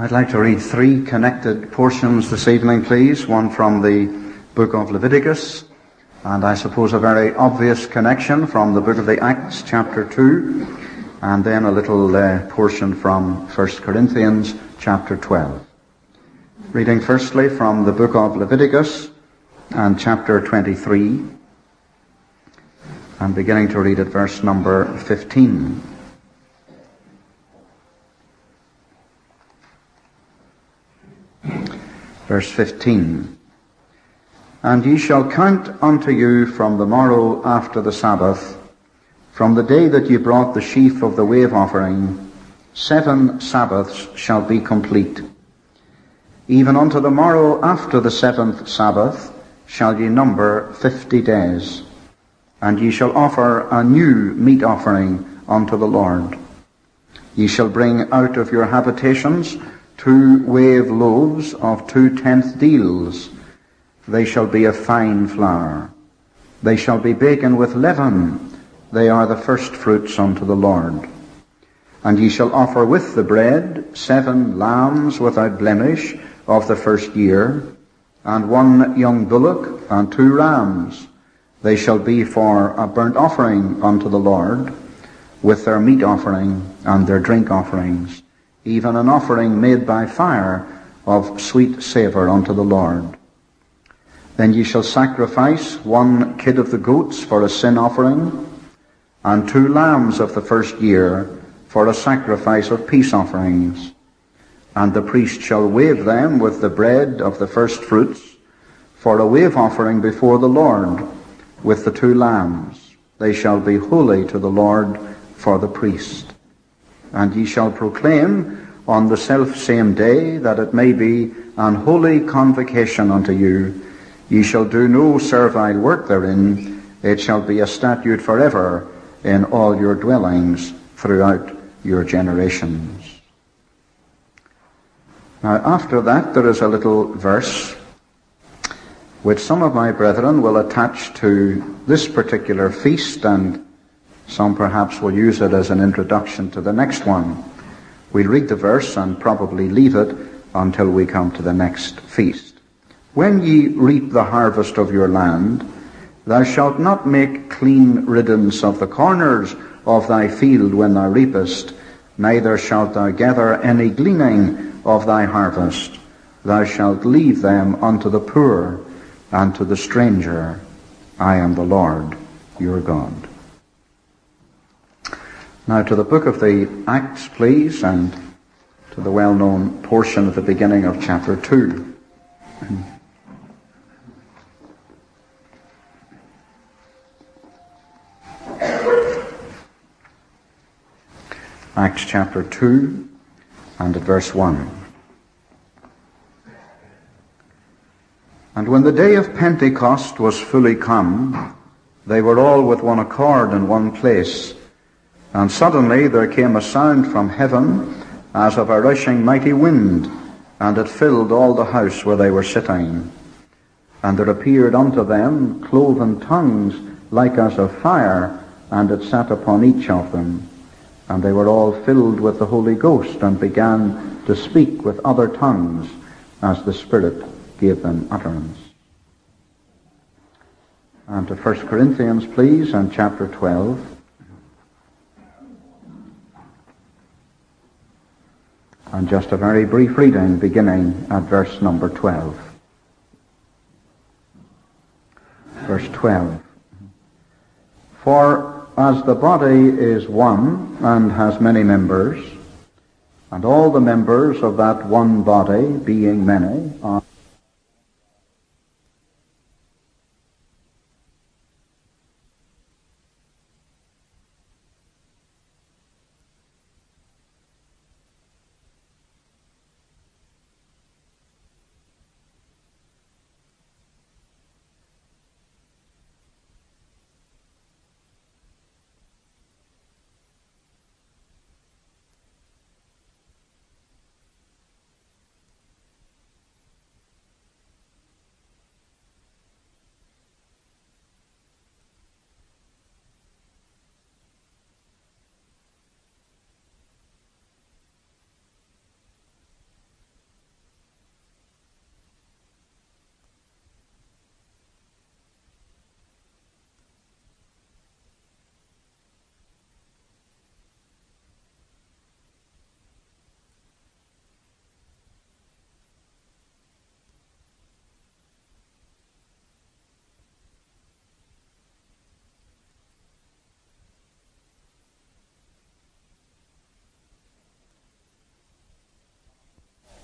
I'd like to read three connected portions this evening, please. One from the book of Leviticus, and I suppose a very obvious connection from the book of the Acts, chapter 2, and then a little portion from 1 Corinthians, chapter 12. Reading firstly from the book of Leviticus, and chapter 23, and beginning to read at verse number 15. Verse 15. And ye shall count unto you from the morrow after the Sabbath, from the day that ye brought the sheaf of the wave offering, 7 Sabbaths shall be complete. Even unto the morrow after the 7th Sabbath shall ye number 50 days. And ye shall offer a new meat offering unto the Lord. Ye shall bring out of your habitations 2 wave loaves of 2/10 deals. They shall be of fine flour. They shall be baken with leaven. They are the first fruits unto the Lord. And ye shall offer with the bread 7 lambs without blemish of the first year, and 1 young bullock, and 2 rams. They shall be for a burnt offering unto the Lord, with their meat offering and their drink offerings, even an offering made by fire of sweet savour unto the Lord. Then ye shall sacrifice 1 kid of the goats for a sin offering, and 2 lambs of the first year for a sacrifice of peace offerings. And the priest shall wave them with the bread of the first fruits for a wave offering before the Lord, with the 2 lambs. They shall be holy to the Lord for the priest. And ye shall proclaim on the selfsame day that it may be an holy convocation unto you. Ye shall do no servile work therein. It shall be a statute forever in all your dwellings throughout your generations. Now after that there is a little verse which some of my brethren will attach to this particular feast, and some perhaps will use it as an introduction to the next one. We'll read the verse and probably leave it until we come to the next feast. When ye reap the harvest of your land, thou shalt not make clean riddance of the corners of thy field when thou reapest, neither shalt thou gather any gleaning of thy harvest. Thou shalt leave them unto the poor and to the stranger. I am the Lord your God. Now to the book of the Acts, please, and to the well-known portion at the beginning of chapter 2. Acts chapter 2 and at verse 1. And when the day of Pentecost was fully come, they were all with one accord in one place. And suddenly there came a sound from heaven as of a rushing mighty wind, and it filled all the house where they were sitting. And there appeared unto them cloven tongues like as of fire, and it sat upon each of them. And they were all filled with the Holy Ghost, and began to speak with other tongues as the Spirit gave them utterance. And to 1 Corinthians, please, and chapter 12. And just a very brief reading beginning at verse number 12. Verse 12. For as the body is one and has many members, and all the members of that one body, being many, are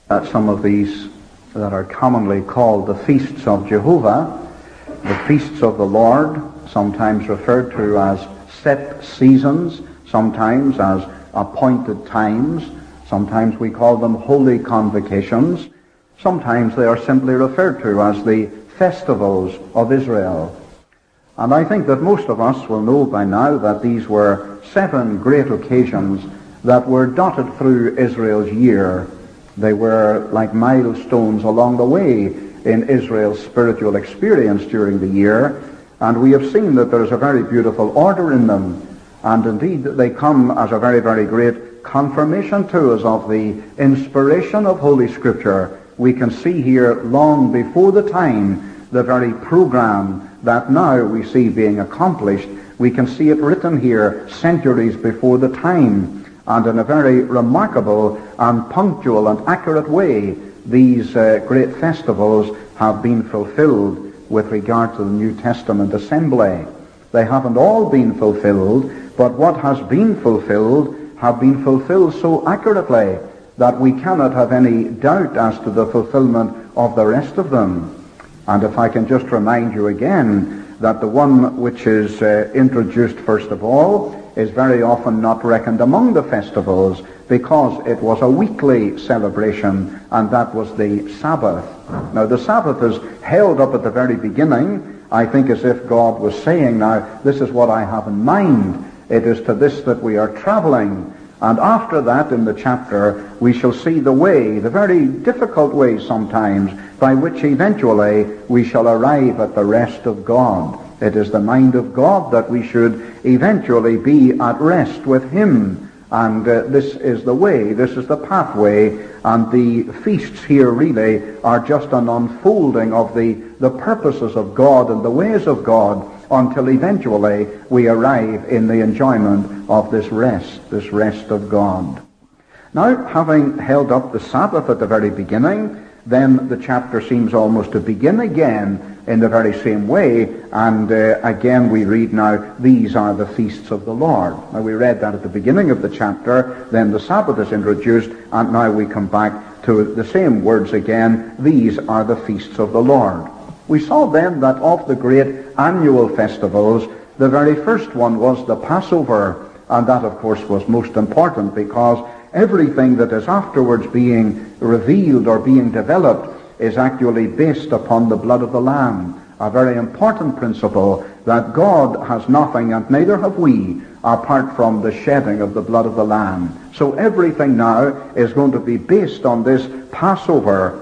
some of these that are commonly called the feasts of Jehovah, the feasts of the Lord, sometimes referred to as set seasons, sometimes as appointed times, sometimes we call them holy convocations, sometimes they are simply referred to as the festivals of Israel. And I think that most of us will know by now that these were 7 great occasions that were dotted through Israel's year. They were like milestones along the way in Israel's spiritual experience during the year, and we have seen that there's a very beautiful order in them, and indeed they come as a very, very great confirmation to us of the inspiration of Holy Scripture. We can see here long before the time the very program that now we see being accomplished. We can see it written here centuries before the time, and in a very remarkable and punctual and accurate way these great festivals have been fulfilled with regard to the New Testament assembly. They haven't all been fulfilled, but what has been fulfilled have been fulfilled so accurately that we cannot have any doubt as to the fulfillment of the rest of them. And if I can just remind you again that the one which is introduced first of all is very often not reckoned among the festivals because it was a weekly celebration, and that was the Sabbath. Now the Sabbath is held up at the very beginning, I think, as if God was saying, now this is what I have in mind. It is to this that we are traveling. And after that, in the chapter, we shall see the way, the very difficult way sometimes, by which eventually we shall arrive at the rest of God. It is the mind of God that we should eventually be at rest with Him. And this is the way, this is the pathway, and the feasts here really are just an unfolding of the purposes of God and the ways of God, until eventually we arrive in the enjoyment of this rest of God. Now, having held up the Sabbath at the very beginning, then the chapter seems almost to begin again in the very same way, and again we read now, these are the feasts of the Lord. Now we read that at the beginning of the chapter, then the Sabbath is introduced, and now we come back to the same words again, these are the feasts of the Lord. We saw then that of the great annual festivals, the very first one was the Passover, and that of course was most important because everything that is afterwards being revealed or being developed is actually based upon the blood of the Lamb. A very important principle that God has nothing, and neither have we, apart from the shedding of the blood of the Lamb. So everything now is going to be based on this Passover.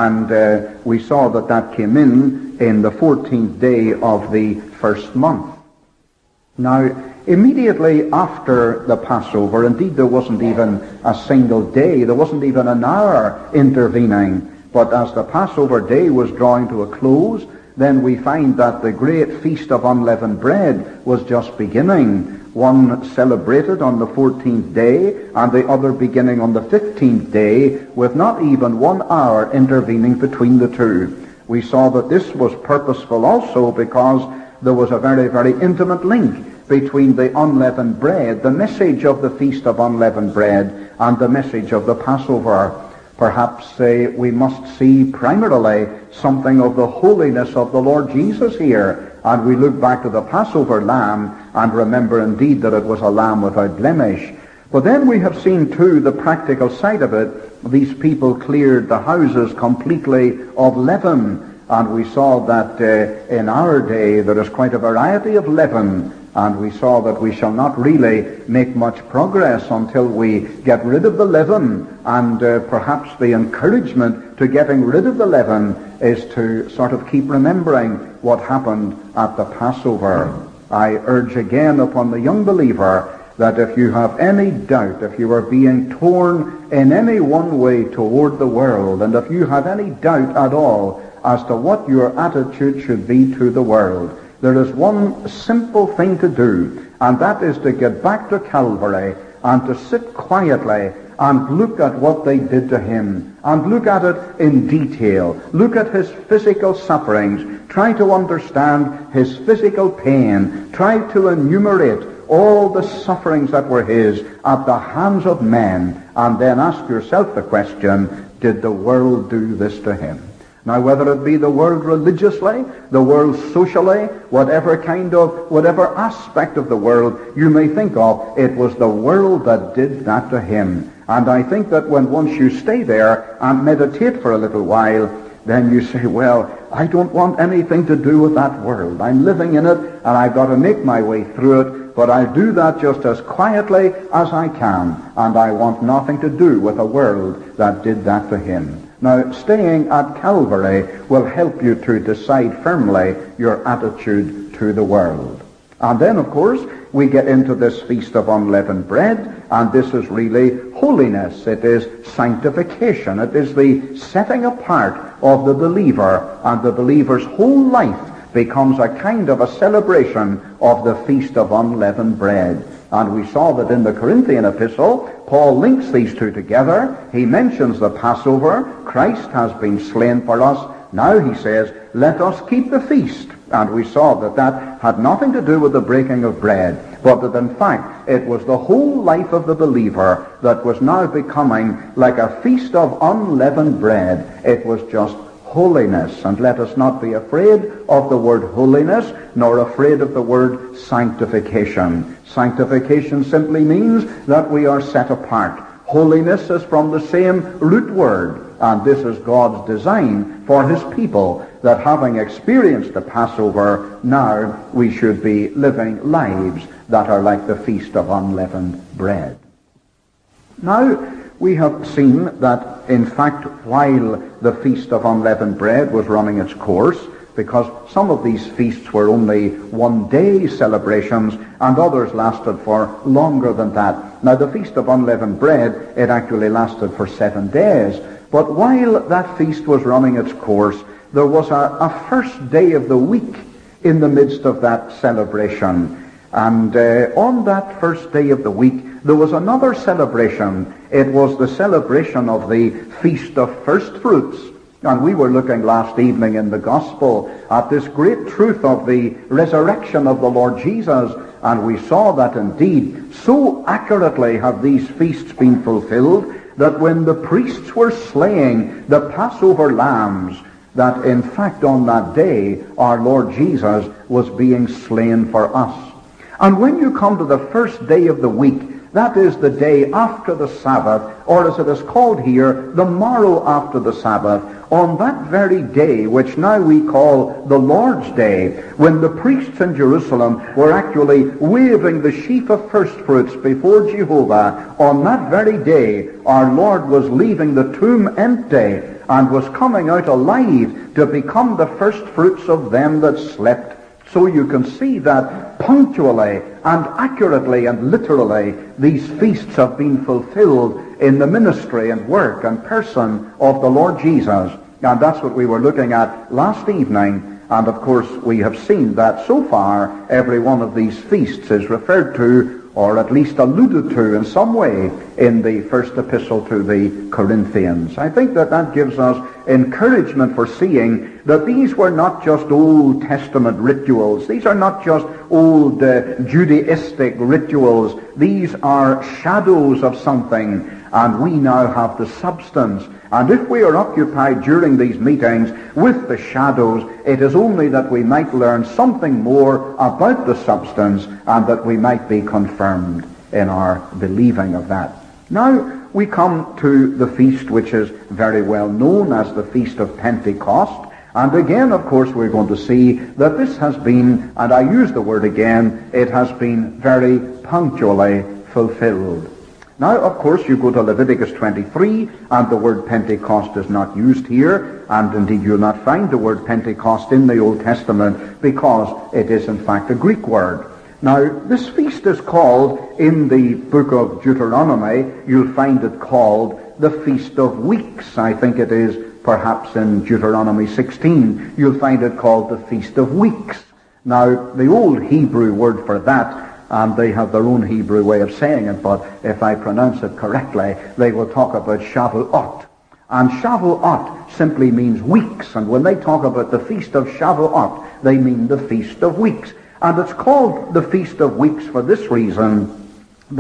And we saw that came in the 14th day of the first month. Now, immediately after the Passover, indeed there wasn't even a single day, there wasn't even an hour intervening, but as the Passover day was drawing to a close, then we find that the great feast of unleavened bread was just beginning. One celebrated on the 14th day, and the other beginning on the 15th day, with not even 1 hour intervening between the two. We saw that this was purposeful also because there was a very, very intimate link between the unleavened bread, the message of the Feast of Unleavened Bread, and the message of the Passover. Perhaps we must see primarily something of the holiness of the Lord Jesus here. And we look back to the Passover lamb and remember indeed that it was a lamb without blemish. But then we have seen too the practical side of it. These people cleared the houses completely of leaven. And we saw that in our day there is quite a variety of leaven. And we saw that we shall not really make much progress until we get rid of the leaven. And perhaps the encouragement to getting rid of the leaven is to sort of keep remembering what happened at the Passover. I urge again upon the young believer that if you have any doubt, if you are being torn in any one way toward the world, and if you have any doubt at all as to what your attitude should be to the world, there is one simple thing to do, and that is to get back to Calvary and to sit quietly and look at what they did to him, and look at it in detail. Look at his physical sufferings. Try to understand his physical pain. Try to enumerate all the sufferings that were his at the hands of men, and then ask yourself the question, did the world do this to him. Now, whether it be the world religiously, the world socially, whatever aspect of the world you may think of, it was the world that did that to him. And I think that when once you stay there and meditate for a little while, then you say, well, I don't want anything to do with that world. I'm living in it, and I've got to make my way through it, but I'll do that just as quietly as I can, and I want nothing to do with a world that did that to him. Now, staying at Calvary will help you to decide firmly your attitude to the world. And then, of course, we get into this Feast of Unleavened Bread, and this is really holiness. It is sanctification. It is the setting apart of the believer, and the believer's whole life becomes a kind of a celebration of the Feast of Unleavened Bread. And we saw that in the Corinthian epistle, Paul links these two together. He mentions the Passover. Christ has been slain for us. Now he says, let us keep the feast. And we saw that that had nothing to do with the breaking of bread, but that in fact it was the whole life of the believer that was now becoming like a feast of unleavened bread. It was just holiness. And let us not be afraid of the word holiness, nor afraid of the word sanctification. Sanctification simply means that we are set apart. Holiness is from the same root word, and this is God's design for his people, that having experienced the Passover, now we should be living lives that are like the Feast of Unleavened Bread. Now, we have seen that, in fact, while the Feast of Unleavened Bread was running its course, because some of these feasts were only one-day celebrations, and others lasted for longer than that. Now, the Feast of Unleavened Bread, it actually lasted for 7 days. But while that feast was running its course, there was a first day of the week in the midst of that celebration. And on that first day of the week, there was another celebration. It was the celebration of the Feast of First Fruits. And we were looking last evening in the Gospel at this great truth of the resurrection of the Lord Jesus, and we saw that indeed so accurately have these feasts been fulfilled that when the priests were slaying the Passover lambs, that in fact on that day our Lord Jesus was being slain for us. And when you come to the first day of the week, that is the day after the Sabbath, or as it is called here, the morrow after the Sabbath, on that very day, which now we call the Lord's Day, when the priests in Jerusalem were actually waving the sheaf of first fruits before Jehovah, on that very day our Lord was leaving the tomb empty and was coming out alive to become the first fruits of them that slept. So you can see that punctually and accurately and literally these feasts have been fulfilled in the ministry and work and person of the Lord Jesus. And that's what we were looking at last evening. And of course we have seen that so far every one of these feasts is referred to, or at least alluded to in some way, in the first epistle to the Corinthians. I think that that gives us encouragement for seeing that these were not just Old Testament rituals. These are not just old Judaistic rituals. These are shadows of something, and we now have the substance. And if we are occupied during these meetings with the shadows, it is only that we might learn something more about the substance, and that we might be confirmed in our believing of that. Now we come to the feast which is very well known as the Feast of Pentecost. And again, of course, we're going to see that this has been, and I use the word again, it has been very punctually fulfilled. Now, of course, you go to Leviticus 23, and the word Pentecost is not used here, and indeed you'll not find the word Pentecost in the Old Testament, because it is in fact a Greek word. Now, this feast is called, in the book of Deuteronomy, you'll find it called the Feast of Weeks. I think it is perhaps in Deuteronomy 16, you'll find it called the Feast of Weeks. Now, the old Hebrew word for that, and they have their own Hebrew way of saying it, but if I pronounce it correctly, they will talk about Shavuot. And Shavuot simply means weeks, and when they talk about the Feast of Shavuot, they mean the Feast of Weeks. And it's called the Feast of Weeks for this reason, that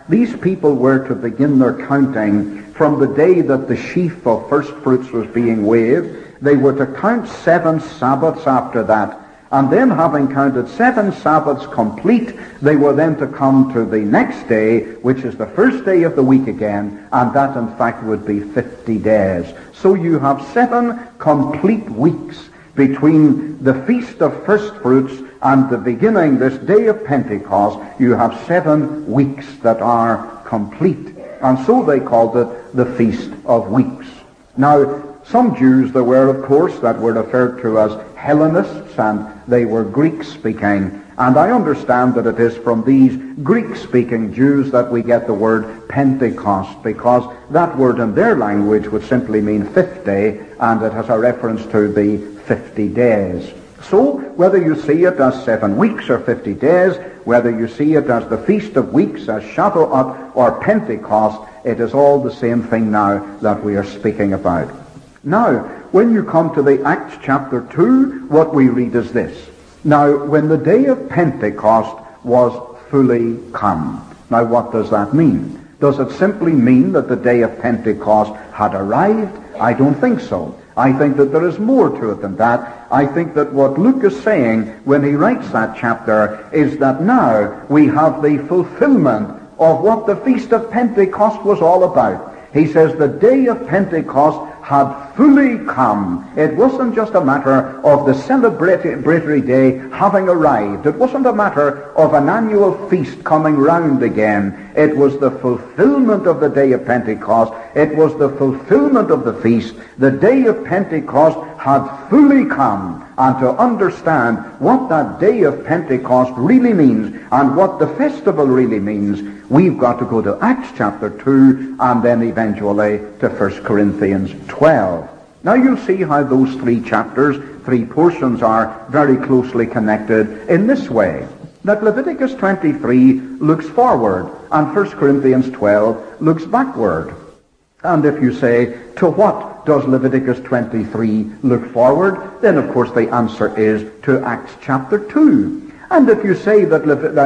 these people were to begin their counting from the day that the sheaf of first fruits was being waved. They were to count 7 Sabbaths after that. And then, having counted 7 Sabbaths complete, they were then to come to the next day, which is the first day of the week again, and that in fact would be 50 days. So you have 7 complete weeks between the Feast of First Fruits and the beginning, this day of Pentecost. You have 7 weeks that are complete. And so they called it the Feast of Weeks. Now, some Jews there were, of course, that were referred to as Hellenists, and they were Greek-speaking. And I understand that it is from these Greek-speaking Jews that we get the word Pentecost, because that word in their language would simply mean 50, and it has a reference to the 50 days. So, whether you see it as 7 weeks or 50 days, whether you see it as the Feast of Weeks, as Shavuot or Pentecost, it is all the same thing now that we are speaking about. Now, when you come to the Acts chapter 2, what we read is this. Now, when the day of Pentecost was fully come. Now, what does that mean? Does it simply mean that the day of Pentecost had arrived? I don't think so. I think that there is more to it than that. I think that what Luke is saying when he writes that chapter is that now we have the fulfillment of what the Feast of Pentecost was all about. He says the day of Pentecost had fully come. It wasn't just a matter of the celebratory day having arrived. It wasn't a matter of an annual feast coming round again. It was the fulfillment of the day of Pentecost. It was the fulfillment of the feast. The day of Pentecost had fully come. And to understand what that day of Pentecost really means and what the festival really means, we've got to go to Acts chapter 2 and then eventually to 1 Corinthians 12. Now you'll see how those 3 chapters, 3 portions are very closely connected in this way. That Leviticus 23 looks forward and 1 Corinthians 12 looks backward. And if you say, to what does Leviticus 23 look forward? Then of course the answer is to Acts chapter 2. And if you say that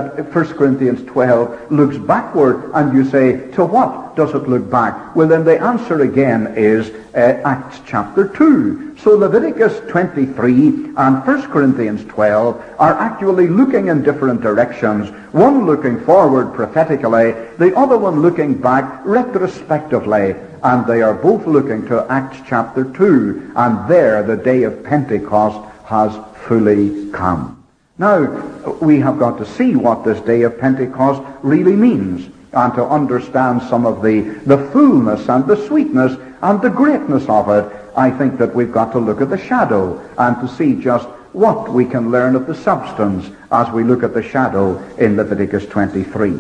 1 Corinthians 12 looks backward, and you say, to what does it look back? Well, then the answer again is Acts chapter 2. So Leviticus 23 and 1 Corinthians 12 are actually looking in different directions. One looking forward prophetically, the other one looking back retrospectively. And they are both looking to Acts chapter 2. And there the day of Pentecost has fully come. Now, we have got to see what this day of Pentecost really means, and to understand some of the fullness and the sweetness and the greatness of it. I think that we've got to look at the shadow and to see just what we can learn of the substance as we look at the shadow in Leviticus 23.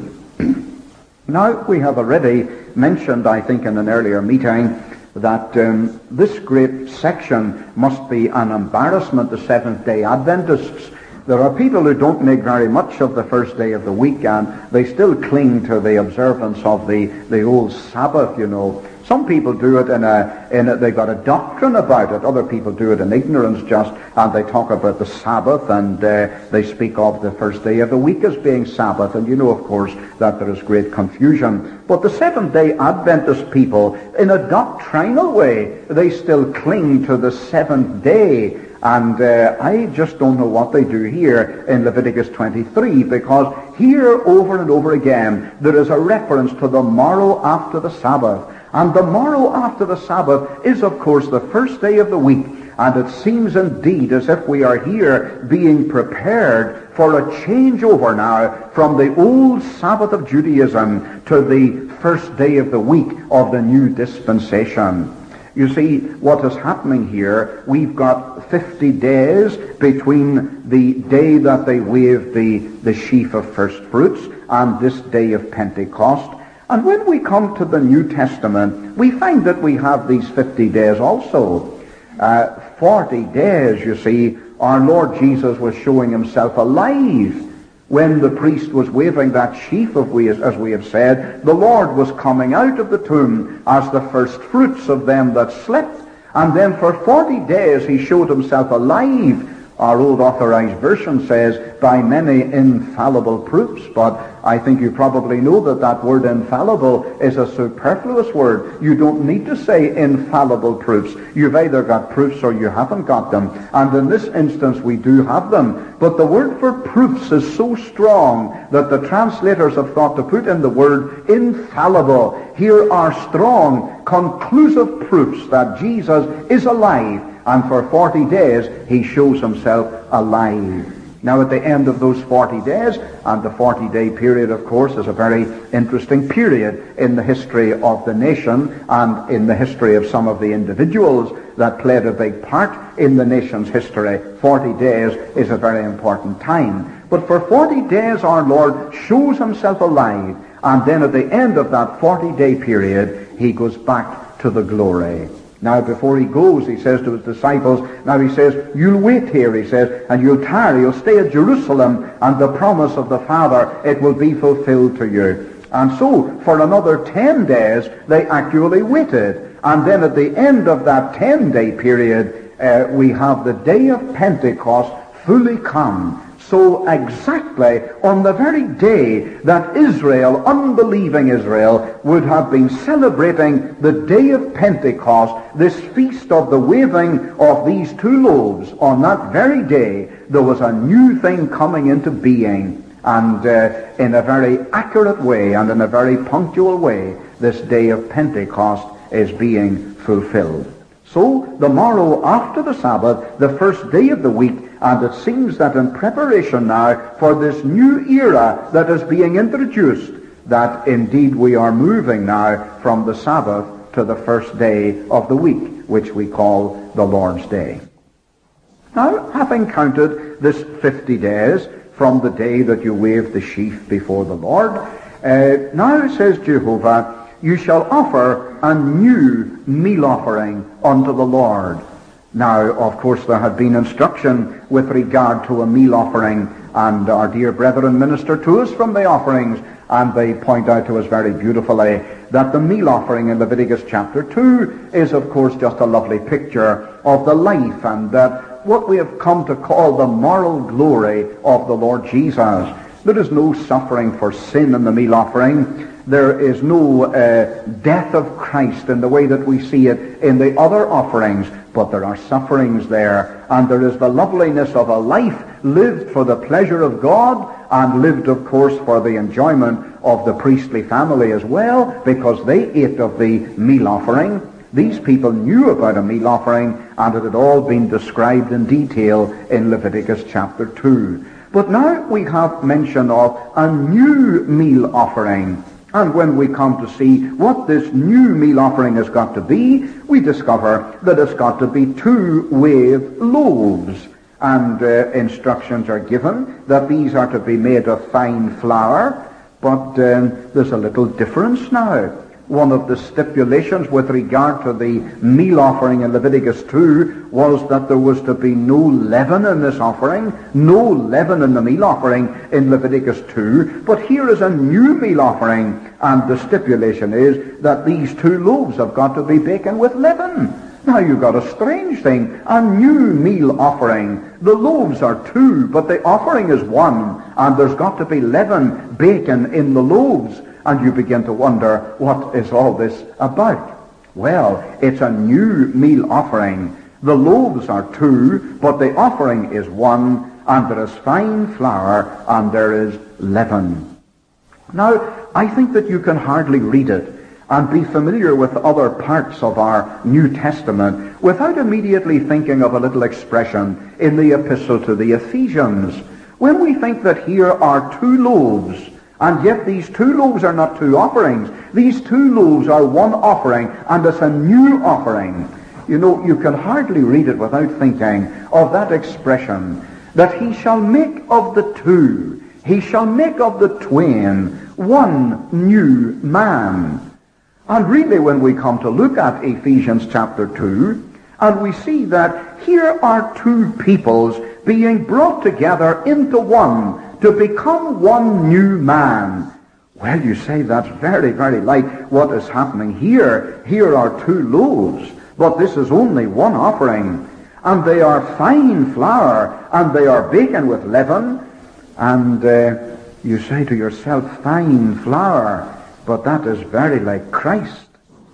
Now, we have already mentioned, I think in an earlier meeting, that this great section must be an embarrassment to Seventh-day Adventists. There are people who don't make very much of the first day of the week, and they still cling to the observance of the old Sabbath, you know. Some people do it they've got a doctrine about it. Other people do it in ignorance just, and they talk about the Sabbath, and they speak of the first day of the week as being Sabbath. And you know, of course, that there is great confusion. But the Seventh-day Adventist people, in a doctrinal way, they still cling to the seventh day. And I just don't know what they do here in Leviticus 23, because here over and over again there is a reference to the morrow after the Sabbath. And the morrow after the Sabbath is, of course, the first day of the week. And it seems indeed as if we are here being prepared for a changeover now from the old Sabbath of Judaism to the first day of the week of the new dispensation. You see, what is happening here, we've got 50 days between the day that they waved the sheaf of first fruits and this day of Pentecost. And when we come to the New Testament, we find that we have these 50 days also. 40 days, you see, our Lord Jesus was showing himself alive. When the priest was waving that sheaf, as we have said, the Lord was coming out of the tomb as the first fruits of them that slept. And then for 40 days he showed himself alive Our Old Authorized Version says, by many infallible proofs, but I think you probably know that that word infallible is a superfluous word. You don't need to say infallible proofs. You've either got proofs or you haven't got them. And in this instance, we do have them. But the word for proofs is so strong that the translators have thought to put in the word infallible. Here are strong, conclusive proofs that Jesus is alive. And for 40 days, he shows himself alive. Now, at the end of those 40 days, and the 40-day period, of course, is a very interesting period in the history of the nation and in the history of some of the individuals that played a big part in the nation's history. 40 days is a very important time. But for 40 days, our Lord shows himself alive. And then at the end of that 40-day period, he goes back to the glory. Now, before he goes, he says to his disciples, now he says, you'll wait here, he says, and you'll tarry, you'll stay at Jerusalem, and the promise of the Father, it will be fulfilled to you. And so, for another 10 days, they actually waited. And then at the end of that 10-day period, we have the day of Pentecost fully come. So exactly on the very day that Israel, unbelieving Israel, would have been celebrating the day of Pentecost, this feast of the waving of these two loaves, on that very day, there was a new thing coming into being. And in a very accurate way and in a very punctual way, this day of Pentecost is being fulfilled. So, the morrow after the Sabbath, the first day of the week, and it seems that in preparation now for this new era that is being introduced, that indeed we are moving now from the Sabbath to the first day of the week, which we call the Lord's Day. Now, having counted this 50 days from the day that you waved the sheaf before the Lord, now says Jehovah, you shall offer a new meal offering unto the Lord. Now, of course, there had been instruction with regard to a meal offering, and our dear brethren minister to us from the offerings, and they point out to us very beautifully that the meal offering in Leviticus chapter 2 is, of course, just a lovely picture of the life and that what we have come to call the moral glory of the Lord Jesus. There is no suffering for sin in the meal offering. There is no death of Christ in the way that we see it in the other offerings, but there are sufferings there, and there is the loveliness of a life lived for the pleasure of God, and lived, of course, for the enjoyment of the priestly family as well, because they ate of the meal offering. These people knew about a meal offering, and it had all been described in detail in Leviticus chapter 2. But now we have mention of a new meal offering. And when we come to see what this new meal offering has got to be, we discover that it's got to be 2 wave loaves. And instructions are given that these are to be made of fine flour. But there's a little difference now. One of the stipulations with regard to the meal offering in Leviticus 2 was that there was to be no leaven in this offering, no leaven in the meal offering in Leviticus 2. But here is a new meal offering, and the stipulation is that these 2 loaves have got to be baken with leaven. Now you've got a strange thing, a new meal offering. The loaves are 2, but the offering is 1, and there's got to be leaven baken in the loaves. And you begin to wonder, what is all this about? Well, it's a new meal offering. The loaves are 2, but the offering is 1, and there is fine flour, and there is leaven. Now, I think that you can hardly read it and be familiar with other parts of our New Testament without immediately thinking of a little expression in the epistle to the Ephesians. When we think that here are 2 loaves, and yet these 2 loaves are not 2 offerings. These 2 loaves are 1 offering, and it's a new offering. You know, you can hardly read it without thinking of that expression, that he shall make of the 2, he shall make of the twain 1 new man. And really, when we come to look at Ephesians chapter 2, and we see that here are 2 peoples being brought together into one, to become 1 new man. Well, you say that's very, very like what is happening here. Here are 2 loaves, but this is only 1 offering. and they are fine flour, and they are baken with leaven. And you say to yourself, fine flour, but that is very like Christ.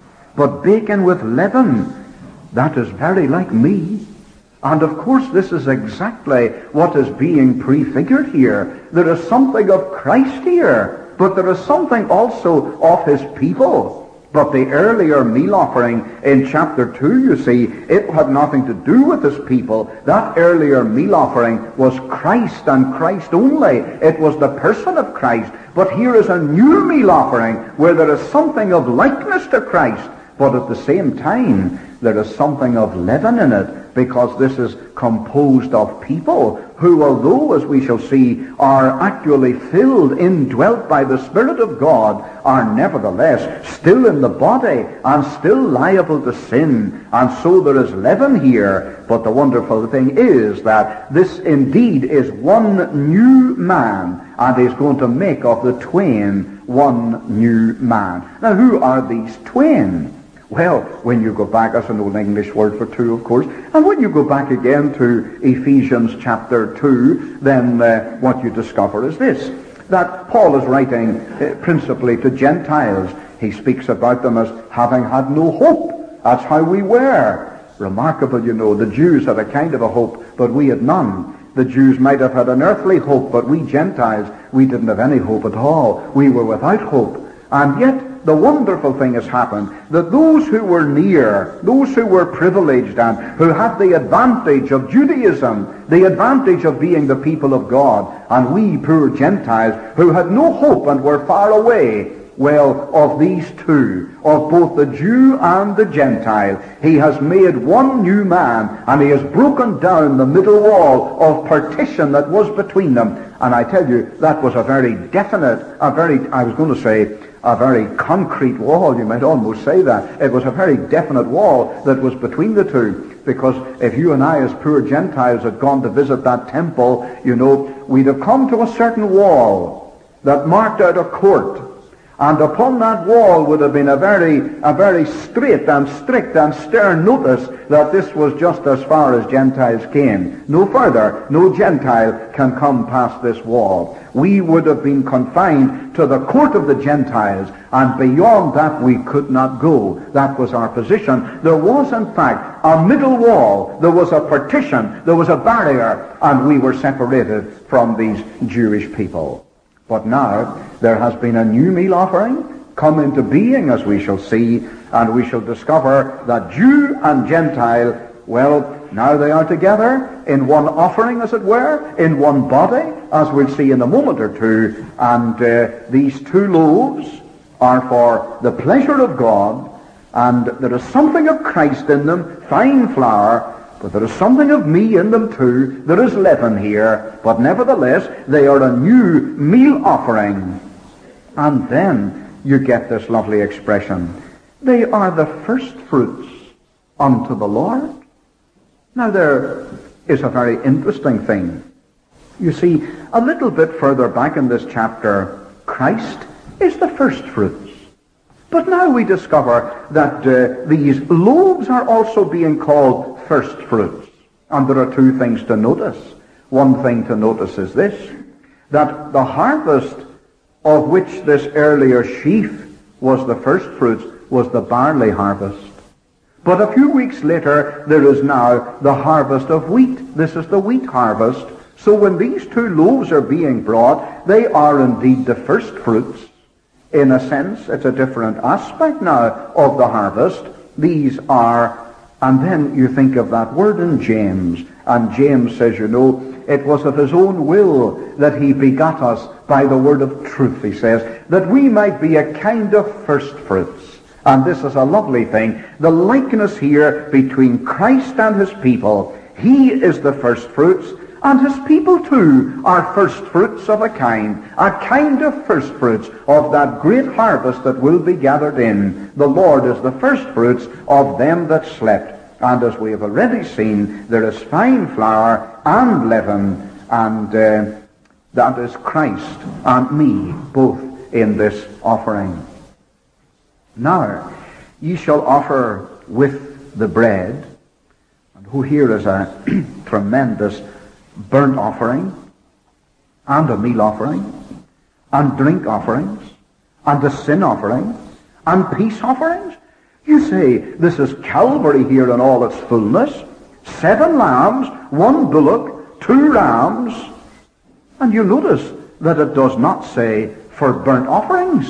But baken with leaven, that is very like me. And of course this is exactly what is being prefigured here. There is something of Christ here, but there is something also of his people. But the earlier meal offering in chapter 2, you see, it had nothing to do with his people. That earlier meal offering was Christ and Christ only. It was the person of Christ. But here is a new meal offering where there is something of likeness to Christ, but at the same time there is something of leaven in it, because this is composed of people who, although, as we shall see, are actually filled, indwelt by the Spirit of God, are nevertheless still in the body and still liable to sin. And so there is leaven here. But the wonderful thing is that this indeed is one new man, and is going to make of the twain one new man. Now, who are these twain? Well, when you go back, that's an old English word for two, of course, and when you go back again to Ephesians chapter 2, then what you discover is this, that Paul is writing principally to Gentiles. He speaks about them as having had no hope. That's how we were. Remarkable, you know, the Jews had a kind of a hope, but we had none. The Jews might have had an earthly hope, but we Gentiles, we didn't have any hope at all. We were without hope. And yet, the wonderful thing has happened, that those who were near, those who were privileged and who had the advantage of Judaism, the advantage of being the people of God, and we poor Gentiles who had no hope and were far away, well, of these two, of both the Jew and the Gentile, he has made one new man, and he has broken down the middle wall of partition that was between them. And I tell you, that was a very definite, a very concrete wall, you might almost say that. It was a very definite wall that was between the two. Because if you and I, as poor Gentiles, had gone to visit that temple, you know, we'd have come to a certain wall that marked out a court. And upon that wall would have been a very straight and strict and stern notice that this was just as far as Gentiles came. No further. No Gentile can come past this wall. We would have been confined to the court of the Gentiles, and beyond that we could not go. That was our position. There was, in fact, a middle wall. There was a partition. There was a barrier, and we were separated from these Jewish people. But now there has been a new meal offering come into being, as we shall see, and we shall discover that Jew and Gentile, well, now they are together in one offering, as it were, in one body, as we'll see in a moment or two. And these two loaves are for the pleasure of God, and there is something of Christ in them, fine flour, but there is something of me in them too. There is leaven here, but nevertheless, they are a new meal offering. And then you get this lovely expression, they are the first fruits unto the Lord. Now there is a very interesting thing. You see, a little bit further back in this chapter, Christ is the first fruits. But now we discover that these loaves are also being called first fruits. And there are two things to notice. One thing to notice is this, that the harvest of which this earlier sheaf was the first fruits was the barley harvest. But a few weeks later, there is now the harvest of wheat. This is the wheat harvest. So when these two loaves are being brought, they are indeed the first fruits. In a sense, it's a different aspect now of the harvest. These are, and then you think of that word in James, and James says, you know, it was of his own will that he begot us by the word of truth, he says, that we might be a kind of first fruits. And this is a lovely thing. The likeness here between Christ and his people. He is the first fruits, and his people too are first fruits of a kind of first fruits of that great harvest that will be gathered in. The Lord is the first fruits of them that slept. And as we have already seen, there is fine flour and leaven, and that is Christ and me, both in this offering. Now, ye shall offer with the bread And who here is a tremendous burnt offering, and a meal offering, and drink offerings, and a sin offering, and peace offerings. You say, this is Calvary here in all its fullness. 7 lambs, 1 bullock, 2 rams. And you notice that it does not say for burnt offerings.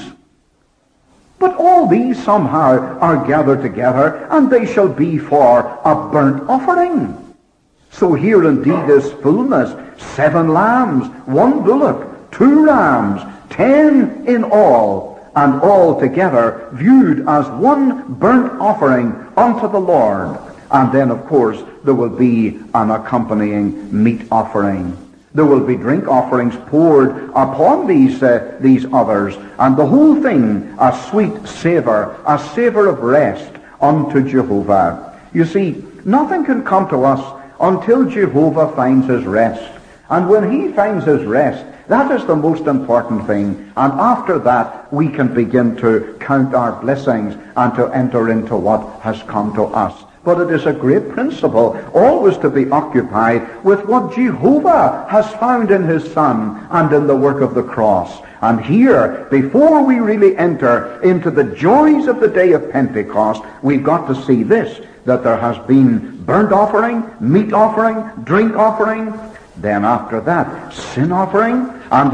But all these somehow are gathered together, and they shall be for a burnt offering. So here indeed is fullness. 7 lambs, 1 bullock, 2 rams, 10 in all, and all together viewed as one burnt offering unto the Lord. And then, of course, there will be an accompanying meat offering. There will be drink offerings poured upon these others, and the whole thing a sweet savor, a savor of rest unto Jehovah. You see, nothing can come to us until Jehovah finds his rest. And when he finds his rest, that is the most important thing. And after that, we can begin to count our blessings and to enter into what has come to us. But it is a great principle always to be occupied with what Jehovah has found in his Son and in the work of the cross. And here, before we really enter into the joys of the day of Pentecost, we've got to see this, that there has been burnt offering, meat offering, drink offering, then after that, sin offering, and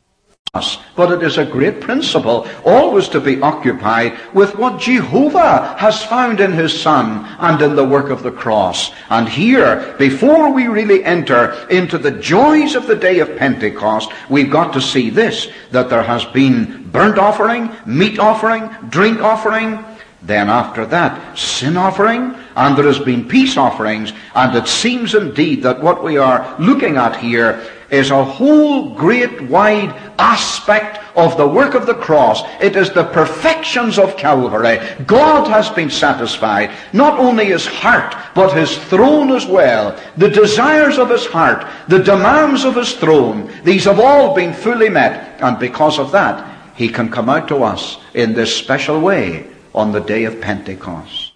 us. But it is a great principle always to be occupied with what Jehovah has found in his Son and in the work of the cross. And here, before we really enter into the joys of the day of Pentecost, we've got to see this, that there has been burnt offering, meat offering, drink offering, then after that, sin offering, and there has been peace offerings. And it seems indeed that what we are looking at here is a whole great wide aspect of the work of the cross. It is the perfections of Calvary. God has been satisfied, not only his heart, but his throne as well. The desires of his heart, the demands of his throne, these have all been fully met. And because of that, he can come out to us in this special way on the day of Pentecost.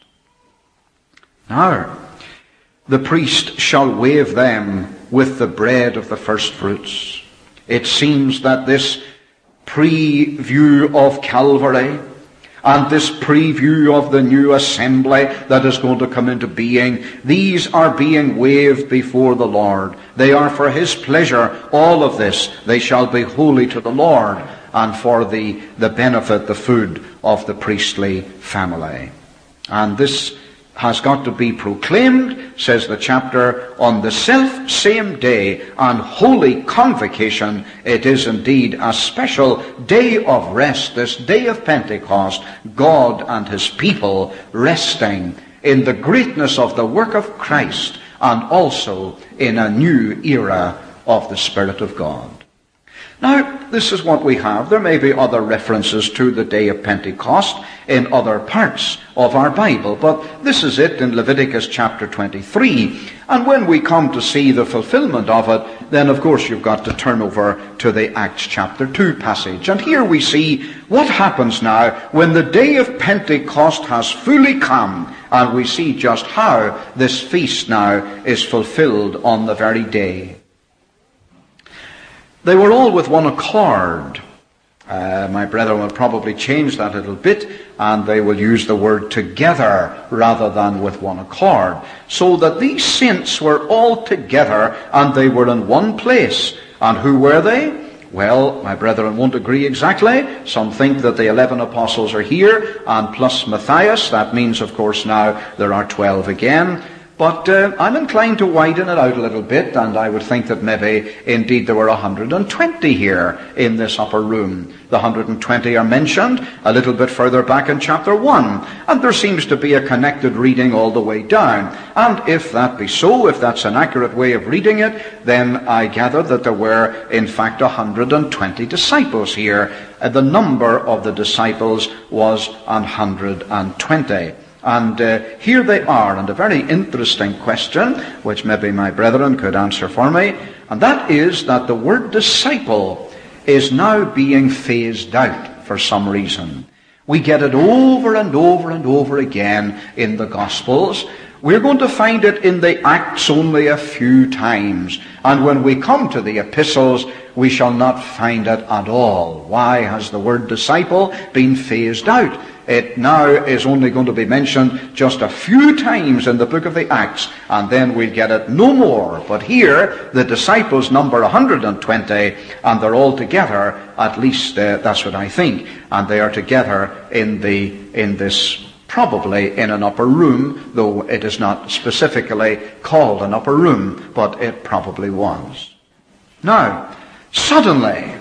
Now, the priest shall wave them with the bread of the first fruits. It seems that this preview of Calvary and this preview of the new assembly that is going to come into being, these are being waved before the Lord. They are for his pleasure, all of this. They shall be holy to the Lord, and for the benefit, the food of the priestly family. And this has got to be proclaimed, says the chapter, on the self-same day and holy convocation. It is indeed a special day of rest, this day of Pentecost, God and his people resting in the greatness of the work of Christ and also in a new era of the Spirit of God. Now, this is what we have. There may be other references to the day of Pentecost in other parts of our Bible, but this is it in Leviticus chapter 23. And when we come to see the fulfillment of it, then of course you've got to turn over to the Acts chapter 2 passage. And here we see what happens now when the day of Pentecost has fully come, and we see just how this feast now is fulfilled on the very day. They were all with one accord. My brethren will probably change that a little bit, and they will use the word together rather than with one accord. So that these saints were all together, and they were in one place. And who were they? Well, my brethren won't agree exactly. Some think that the 11 apostles are here, and plus Matthias. That means, of course, now there are 12 again. But I'm inclined to widen it out a little bit, and I would think that maybe, indeed, there were 120 here in this upper room. The 120 are mentioned a little bit further back in chapter 1, and there seems to be a connected reading all the way down. And if that be so, if that's an accurate way of reading it, then I gather that there were, in fact, 120 disciples here. The number of the disciples was 120. And here they are, and a very interesting question, which maybe my brethren could answer for me, and that is that the word disciple is now being phased out for some reason. We get it over and over and over again in the Gospels. We're going to find it in the Acts only a few times. And when we come to the epistles, we shall not find it at all. Why has the word disciple been phased out? It now is only going to be mentioned just a few times in the book of the Acts, and then we'll get it no more. But here, the disciples number 120, and they're all together, at least that's what I think, and they are together in this, probably in an upper room, though it is not specifically called an upper room, but it probably was. Now, suddenly,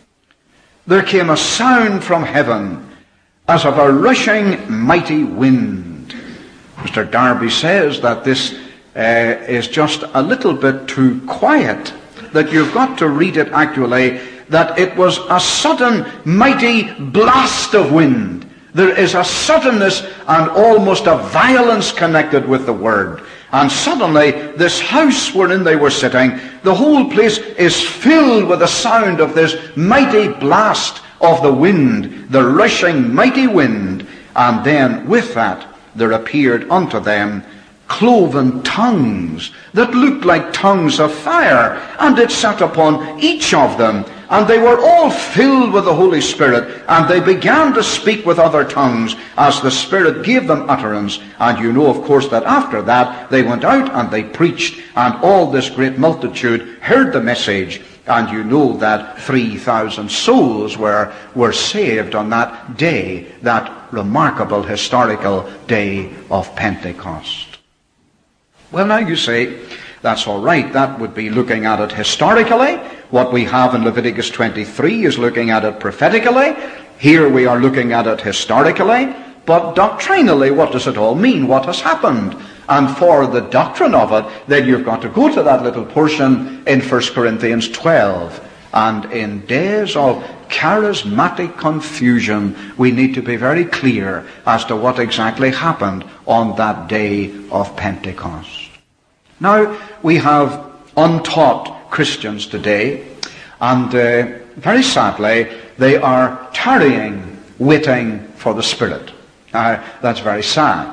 there came a sound from heaven as of a rushing mighty wind. Mr. Darby says that this is just a little bit too quiet, that you've got to read it actually, that it was a sudden mighty blast of wind. There is a suddenness and almost a violence connected with the word. And suddenly, this house wherein they were sitting, the whole place is filled with the sound of this mighty blast of the wind, the rushing mighty wind. And then with that, there appeared unto them cloven tongues that looked like tongues of fire, and it sat upon each of them. And they were all filled with the Holy Spirit, and they began to speak with other tongues as the Spirit gave them utterance. And you know, of course, that after that they went out and they preached, and all this great multitude heard the message. And you know that 3,000 souls were saved on that day, that remarkable historical day of Pentecost. Well, now you say, that's all right. That would be looking at it historically. What we have in Leviticus 23 is looking at it prophetically. Here we are looking at it historically. But doctrinally, what does it all mean? What has happened? And for the doctrine of it, then you've got to go to that little portion in 1 Corinthians 12. And in days of charismatic confusion, we need to be very clear as to what exactly happened on that day of Pentecost. Now, we have untaught Christians today, and very sadly, they are tarrying, waiting for the Spirit. That's very sad.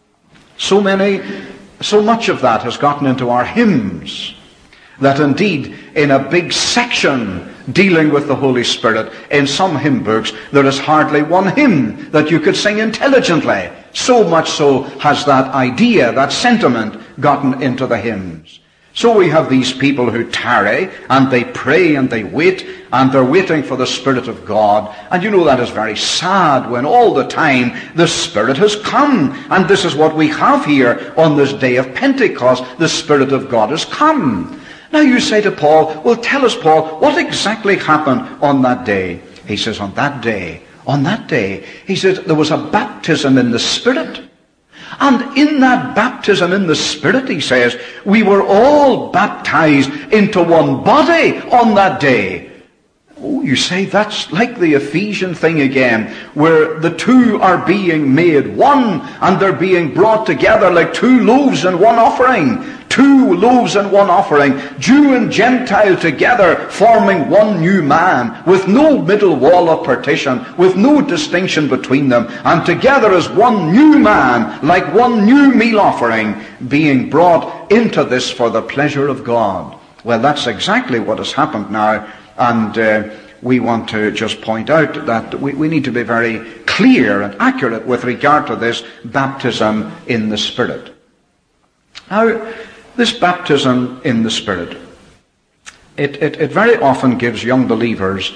So much of that has gotten into our hymns, that indeed, in a big section dealing with the Holy Spirit, in some hymn books, there is hardly one hymn that you could sing intelligently. So much so has that idea, that sentiment, gotten into the hymns. So we have these people who tarry, and they pray, and they wait, and they're waiting for the Spirit of God. And you know that is very sad when all the time the Spirit has come. And this is what we have here on this day of Pentecost. The Spirit of God has come. Now you say to Paul, well, tell us, Paul, what exactly happened on that day? He says, on that day, he says, there was a baptism in the Spirit. And in that baptism in the Spirit, he says, we were all baptized into one body on that day. Oh, you say that's like the Ephesian thing again, where the two are being made one, and they're being brought together like two loaves and one offering. 2 loaves and 1 offering, Jew and Gentile together, forming one new man, with no middle wall of partition, with no distinction between them, and together as one new man, like one new meal offering, being brought into this for the pleasure of God. Well, that's exactly what has happened now, and we want to just point out that we need to be very clear and accurate with regard to this baptism in the Spirit. Now, this baptism in the Spirit, it very often gives young believers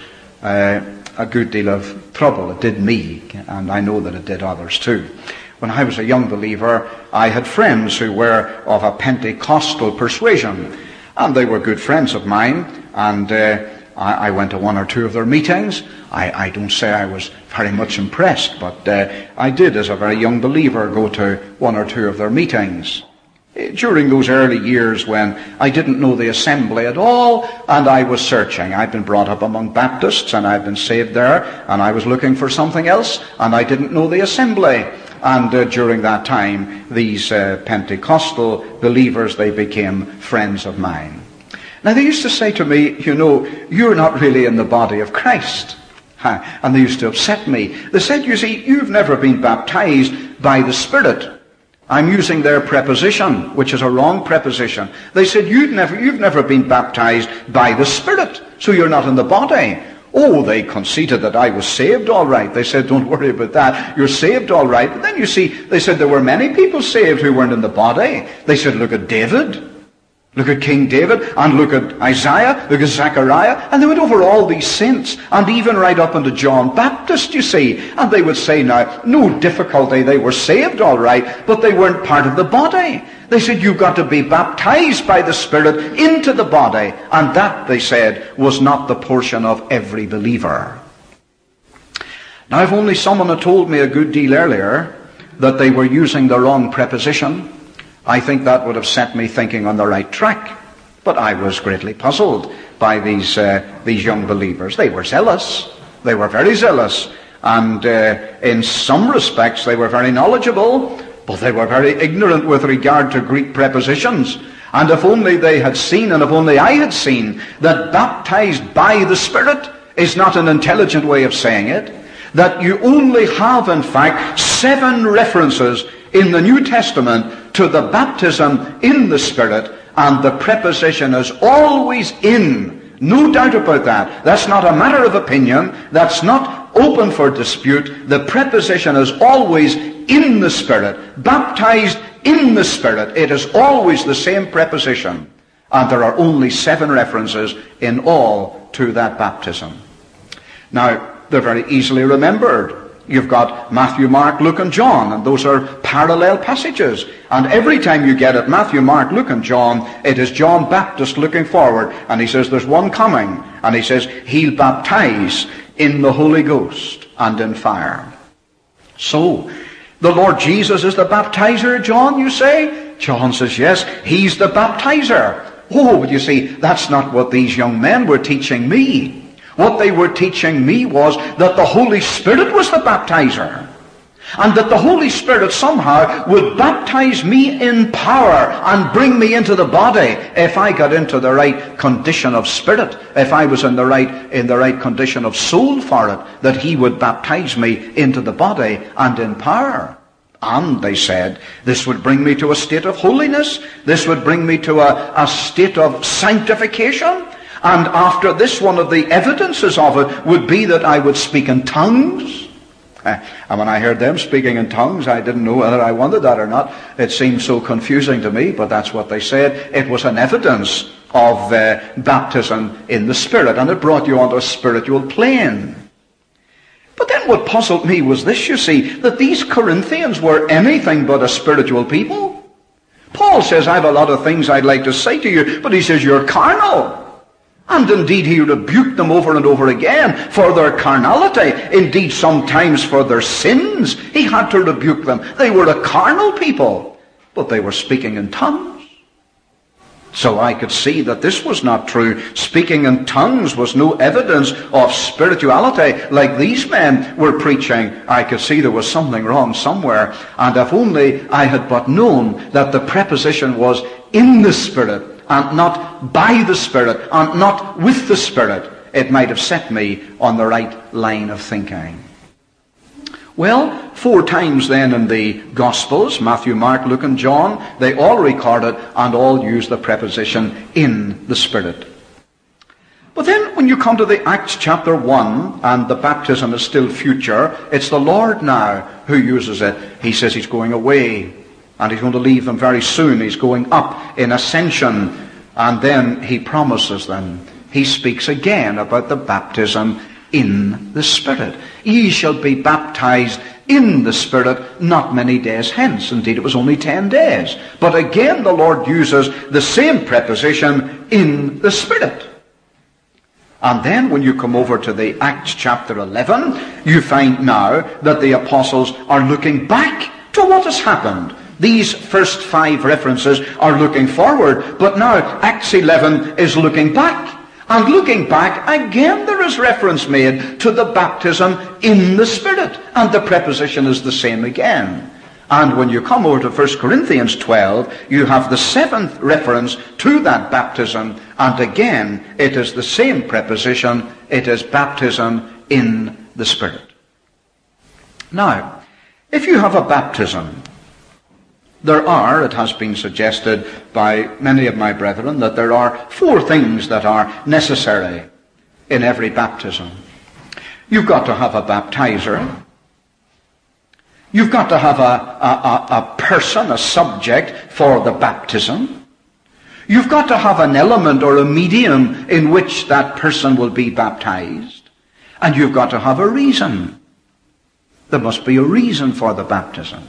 a good deal of trouble. It did me, and I know that it did others too. When I was a young believer, I had friends who were of a Pentecostal persuasion, and they were good friends of mine, and I went to 1 or 2 of their meetings. I don't say I was very much impressed, but I did, as a very young believer, go to 1 or 2 of their meetings. During those early years when I didn't know the assembly at all, and I was searching. I'd been brought up among Baptists, and I'd been saved there, and I was looking for something else, and I didn't know the assembly. And during that time, these Pentecostal believers, they became friends of mine. Now, they used to say to me, you know, you're not really in the body of Christ. And they used to upset me. They said, you see, you've never been baptized by the Spirit. I'm using their preposition, which is a wrong preposition. They said, you've never been baptized by the Spirit, so you're not in the body. Oh, they conceded that I was saved all right. They said, don't worry about that. You're saved all right. But then you see, they said there were many people saved who weren't in the body. They said, look at David. Look at King David, and look at Isaiah, look at Zechariah, and they went over all these saints, and even right up into John Baptist, you see. And they would say now, no difficulty, they were saved all right, but they weren't part of the body. They said, you've got to be baptized by the Spirit into the body. And that, they said, was not the portion of every believer. Now, if only someone had told me a good deal earlier that they were using the wrong preposition, I think that would have set me thinking on the right track. But I was greatly puzzled by these young believers. They were zealous. They were very zealous. And in some respects they were very knowledgeable, but they were very ignorant with regard to Greek prepositions. And if only they had seen, and if only I had seen, that baptized by the Spirit is not an intelligent way of saying it, that you only have, in fact, 7 references in the New Testament to the baptism in the Spirit, and the preposition is always in. No doubt about that. That's not a matter of opinion. That's not open for dispute. The preposition is always in the Spirit. Baptized in the Spirit. It is always the same preposition. And there are only 7 references in all to that baptism. Now, they're very easily remembered. You've got Matthew, Mark, Luke, and John, and those are parallel passages. And every time you get it, Matthew, Mark, Luke, and John, it is John Baptist looking forward, and he says there's one coming, and he says he'll baptize in the Holy Ghost and in fire. So, the Lord Jesus is the baptizer, John, you say? John says, yes, he's the baptizer. Oh, but you see, that's not what these young men were teaching me. What they were teaching me was that the Holy Spirit was the baptizer. And that the Holy Spirit somehow would baptize me in power and bring me into the body if I got into the right condition of spirit, if I was in the right condition of soul for it, that he would baptize me into the body and in power. And they said, this would bring me to a state of holiness. This would bring me to a state of sanctification. And after this, one of the evidences of it would be that I would speak in tongues. And when I heard them speaking in tongues, I didn't know whether I wanted that or not. It seemed so confusing to me, but that's what they said. It was an evidence of baptism in the Spirit, and it brought you onto a spiritual plane. But then what puzzled me was this, you see, that these Corinthians were anything but a spiritual people. Paul says, I have a lot of things I'd like to say to you, but he says, you're carnal. And indeed he rebuked them over and over again for their carnality. Indeed, sometimes for their sins. He had to rebuke them. They were a carnal people, but they were speaking in tongues. So I could see that this was not true. Speaking in tongues was no evidence of spirituality like these men were preaching. I could see there was something wrong somewhere. And if only I had but known that the preposition was in the Spirit, and not by the Spirit, and not with the Spirit, it might have set me on the right line of thinking. Well, 4 times then in the Gospels, Matthew, Mark, Luke, and John, they all record it and all use the preposition in the Spirit. But then when you come to the Acts chapter 1, and the baptism is still future, it's the Lord now who uses it. He says he's going away, and he's going to leave them very soon. He's going up in ascension. And then he promises them. He speaks again about the baptism in the Spirit. Ye shall be baptized in the Spirit not many days hence. Indeed, it was only 10 days. But again, the Lord uses the same preposition, in the Spirit. And then when you come over to the Acts chapter 11, you find now that the apostles are looking back to what has happened. These first 5 references are looking forward, but now Acts 11 is looking back. And looking back, again there is reference made to the baptism in the Spirit. And the preposition is the same again. And when you come over to 1 Corinthians 12, you have the 7th reference to that baptism. And again, it is the same preposition. It is baptism in the Spirit. Now, if you have a baptism, it has been suggested by many of my brethren that there are 4 things that are necessary in every baptism. You've got to have a baptizer. You've got to have a person, a subject for the baptism. You've got to have an element or a medium in which that person will be baptized. And you've got to have a reason. There must be a reason for the baptism.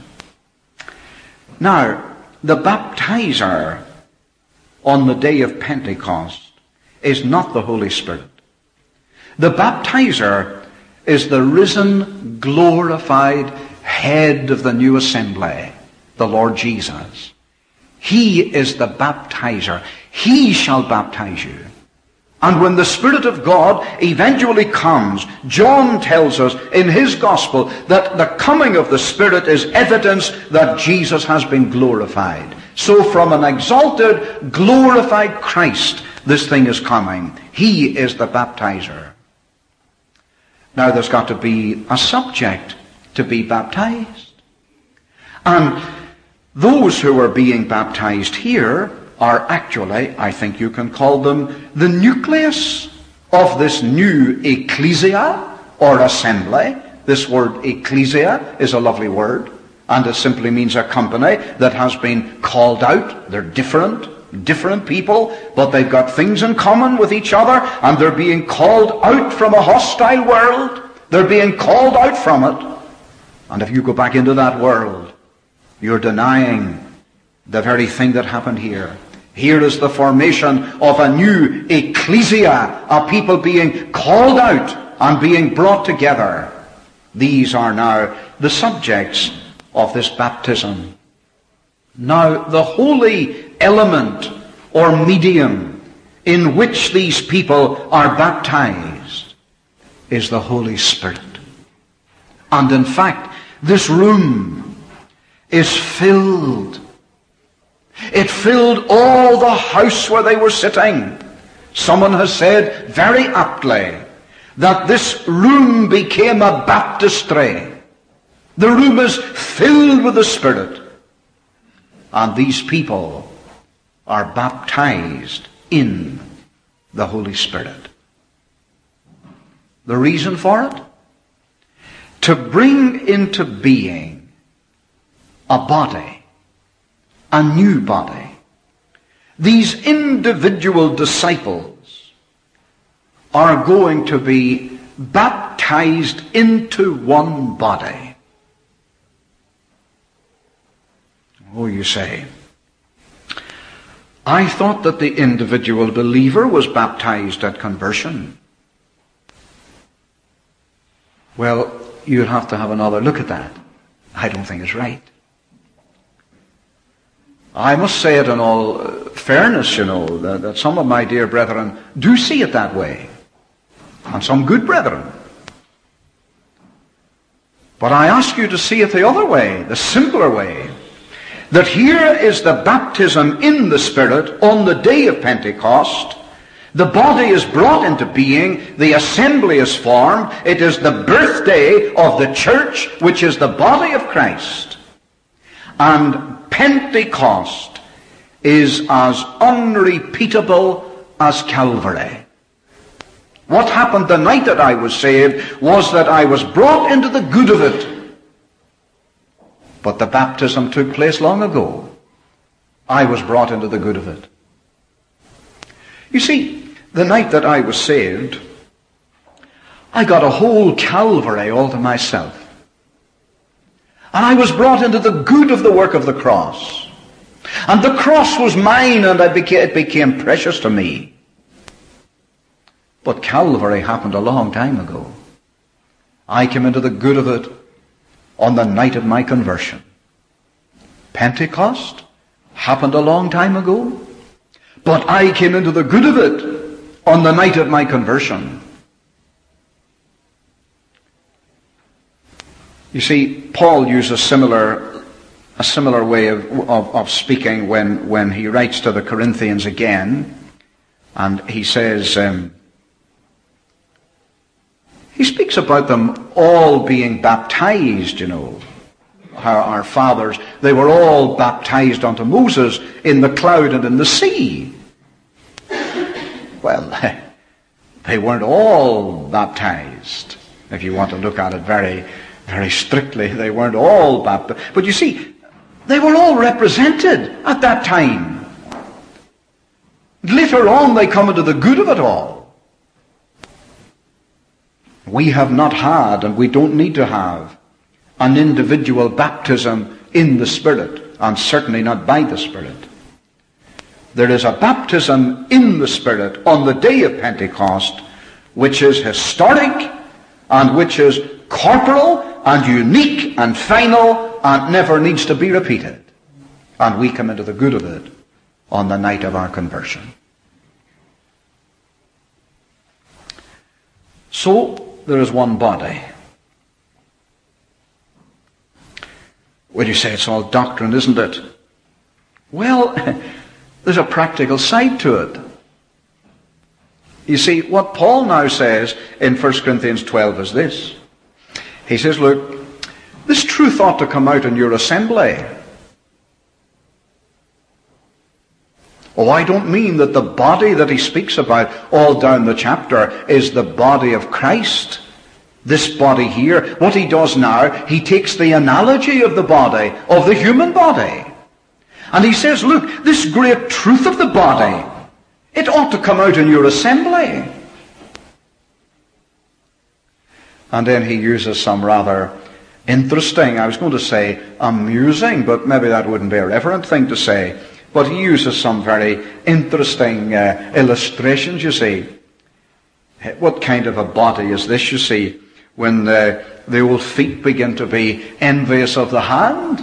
Now, the baptizer on the day of Pentecost is not the Holy Spirit. The baptizer is the risen, glorified head of the new assembly, the Lord Jesus. He is the baptizer. He shall baptize you. And when the Spirit of God eventually comes, John tells us in his gospel that the coming of the Spirit is evidence that Jesus has been glorified. So from an exalted, glorified Christ, this thing is coming. He is the baptizer. Now there's got to be a subject to be baptized. And those who are being baptized here are actually, I think you can call them, the nucleus of this new ecclesia or assembly. This word ecclesia is a lovely word, and it simply means a company that has been called out. They're different people, but they've got things in common with each other, and they're being called out from a hostile world. They're being called out from it. And if you go back into that world, you're denying the very thing that happened here. Here is the formation of a new ecclesia, a people being called out and being brought together. These are now the subjects of this baptism. Now, the holy element or medium in which these people are baptized is the Holy Spirit. And in fact, this room is filled. It filled all the house where they were sitting. Someone has said very aptly that this room became a baptistry. The room is filled with the Spirit. And these people are baptized in the Holy Spirit. The reason for it? To bring into being a body, a new body. These individual disciples are going to be baptized into one body. Oh, you say, I thought that the individual believer was baptized at conversion. Well, you'll have to have another look at that. I don't think it's right. I must say it in all fairness, that some of my dear brethren do see it that way. And some good brethren. But I ask you to see it the other way, the simpler way. That here is the baptism in the Spirit on the day of Pentecost. The body is brought into being. The assembly is formed. It is the birthday of the church, which is the body of Christ. And Pentecost is as unrepeatable as Calvary. What happened the night that I was saved was that I was brought into the good of it. But the baptism took place long ago. I was brought into the good of it. You see, the night that I was saved, I got a whole Calvary all to myself. And I was brought into the good of the work of the cross. And the cross was mine, and it became precious to me. But Calvary happened a long time ago. I came into the good of it on the night of my conversion. Pentecost happened a long time ago, but I came into the good of it on the night of my conversion. You see, Paul uses a similar way of speaking when he writes to the Corinthians again, and he says, He speaks about them all being baptized, you know. Our fathers, they were all baptized unto Moses in the cloud and in the sea. Well, they weren't all baptized. If you want to look at it very, very strictly, they weren't all baptized. But you see, they were all represented at that time. Later on, they come into the good of it all. We have not had, and we don't need to have, an individual baptism in the Spirit, and certainly not by the Spirit. There is a baptism in the Spirit on the day of Pentecost, which is historic, and which is corporal, and unique, and final, and never needs to be repeated. And we come into the good of it on the night of our conversion. So, there is one body. Well, you say it's all doctrine, isn't it? Well, there's a practical side to it. You see, what Paul now says in 1 Corinthians 12 is this. He says, look, this truth ought to come out in your assembly. Oh, I don't mean that the body that he speaks about all down the chapter is the body of Christ. This body here, what he does now, he takes the analogy of the body, of the human body. And he says, look, this great truth of the body, it ought to come out in your assembly. And then he uses some rather interesting, I was going to say amusing, but maybe that wouldn't be a reverent thing to say. But he uses some very interesting illustrations, you see. What kind of a body is this, you see, when the old feet begin to be envious of the hand?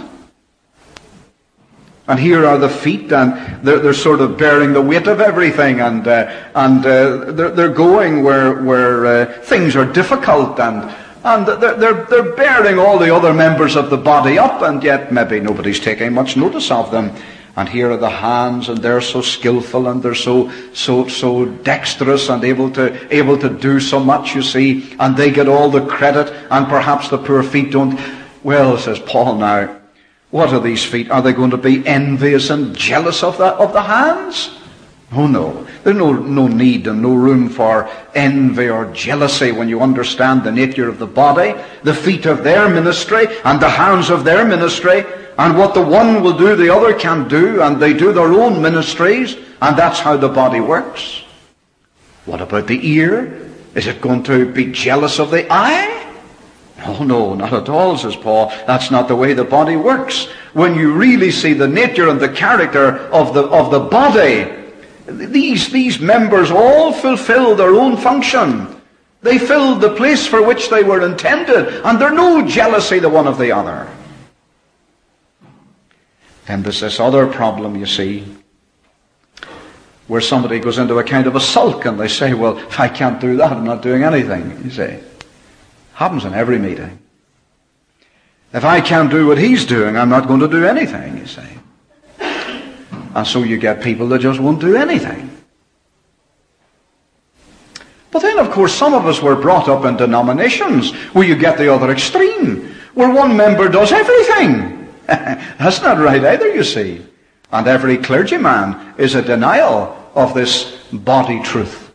And here are the feet, and they're sort of bearing the weight of everything, and they're going where things are difficult, and they're bearing all the other members of the body up, and yet maybe nobody's taking much notice of them. And here are the hands, and they're so skillful, and they're so dexterous, and able to do so much, you see, and they get all the credit, and perhaps the poor feet don't. Well, says Paul now, what are these feet? Are they going to be envious and jealous of the hands? Oh no. There's no need and no room for envy or jealousy when you understand the nature of the body, the feet of their ministry, and the hands of their ministry, and what the one will do, the other can do, and they do their own ministries, and that's how the body works. What about the ear? Is it going to be jealous of the eye? Oh no, not at all, says Paul. That's not the way the body works. When you really see the nature and the character of the body, these members all fulfill their own function. They filled the place for which they were intended, and there's no jealousy the one of the other. And there's this other problem, you see, where somebody goes into a kind of a sulk, and they say, well, if I can't do that, I'm not doing anything, you see. Happens in every meeting. If I can't do what he's doing, I'm not going to do anything, you see. And so you get people that just won't do anything. But then, of course, some of us were brought up in denominations where you get the other extreme, where one member does everything. That's not right either, you see. And every clergyman is a denial of this body truth.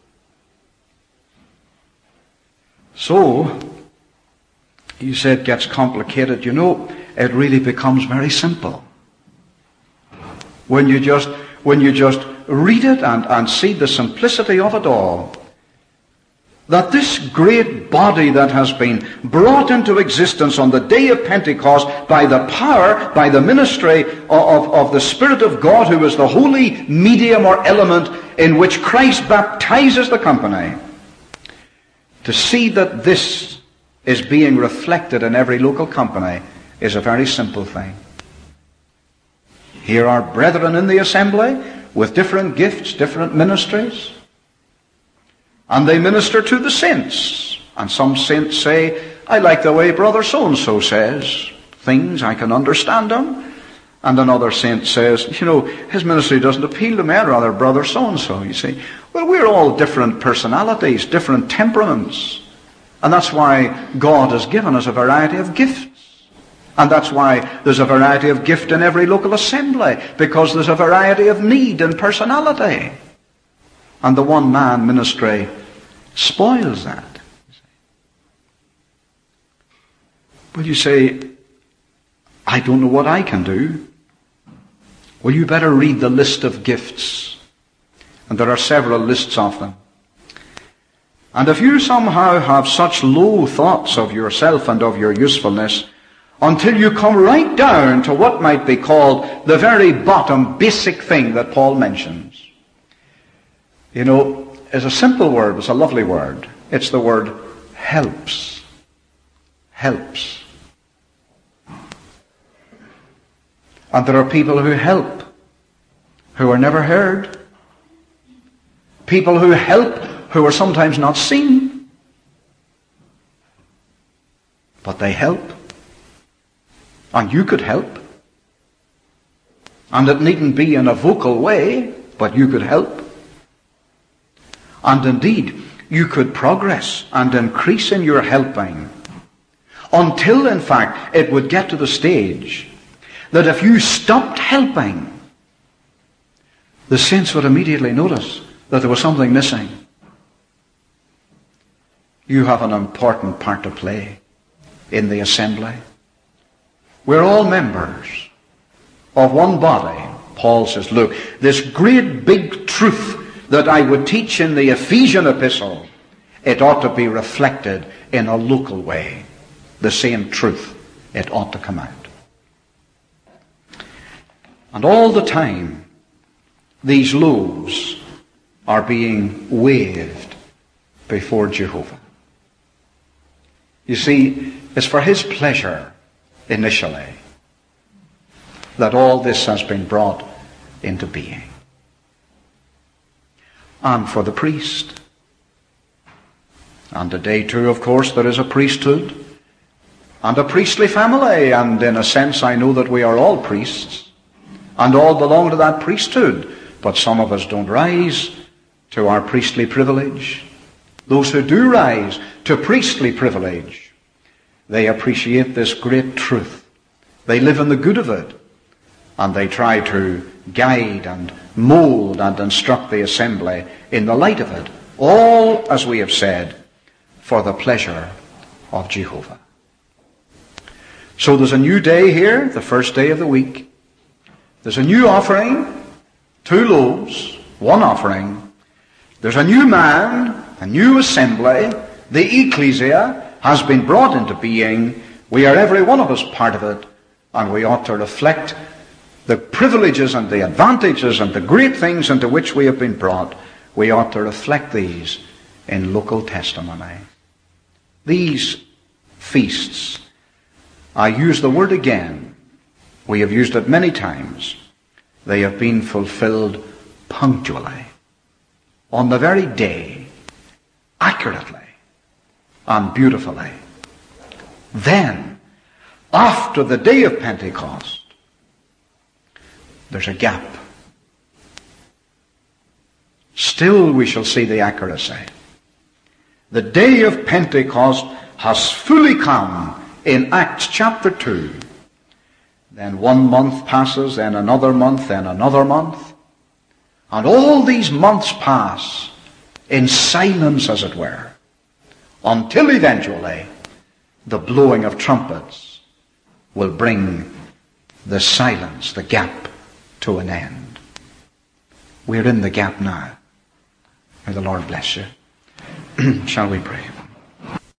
So, you say it gets complicated. You know, it really becomes very simple. When you just read it and see the simplicity of it all, that this great body that has been brought into existence on the day of Pentecost by the power, by the ministry of the Spirit of God, who is the holy medium or element in which Christ baptizes the company, to see that this is being reflected in every local company is a very simple thing. Here are brethren in the assembly with different gifts, different ministries, and they minister to the saints. And some saints say, I like the way Brother so-and-so says things, I can understand them. And another saint says, you know, his ministry doesn't appeal to me, I'd rather Brother so-and-so, you see. Well, we're all different personalities, different temperaments. And that's why God has given us a variety of gifts. And that's why there's a variety of gift in every local assembly, because there's a variety of need and personality. And the one-man ministry spoils that. Well, you say, I don't know what I can do. Well, you better read the list of gifts. And there are several lists of them. And if you somehow have such low thoughts of yourself and of your usefulness, until you come right down to what might be called the very bottom basic thing that Paul mentions. You know, it's a simple word, it's a lovely word. It's the word helps. Helps. And there are people who help, who are never heard. People who help, who are sometimes not seen. But they help. And you could help. And it needn't be in a vocal way, but you could help. And indeed, you could progress and increase in your helping until, in fact, it would get to the stage that if you stopped helping, the saints would immediately notice that there was something missing. You have an important part to play in the assembly. We're all members of one body. Paul says, look, this great big truth that I would teach in the Ephesian epistle, it ought to be reflected in a local way. The same truth, it ought to come out. And all the time, these loaves are being waved before Jehovah. You see, it's for his pleasure initially that all this has been brought into being. And for the priest. And today too, of course, there is a priesthood and a priestly family, and in a sense I know that we are all priests and all belong to that priesthood, but some of us don't rise to our priestly privilege. Those who do rise to priestly privilege, they appreciate this great truth. They live in the good of it, and they try to guide and mold and instruct the assembly in the light of it. All, as we have said, for the pleasure of Jehovah. So there's a new day here, the first day of the week. There's a new offering, 2 loaves, 1 offering. There's a new man, a new assembly. The ecclesia has been brought into being. We are every one of us part of it, and we ought to reflect the privileges and the advantages and the great things into which we have been brought. We ought to reflect these in local testimony. These feasts, I use the word again. We have used it many times. They have been fulfilled punctually, on the very day, accurately and beautifully. Then, after the day of Pentecost, there's a gap. Still we shall see the accuracy. The day of Pentecost has fully come in Acts chapter 2. Then 1 month passes, then another month, then another month. And all these months pass in silence, as it were, until eventually the blowing of trumpets will bring the silence, the gap, to an end. We're in the gap now. May the Lord bless you. Shall we pray?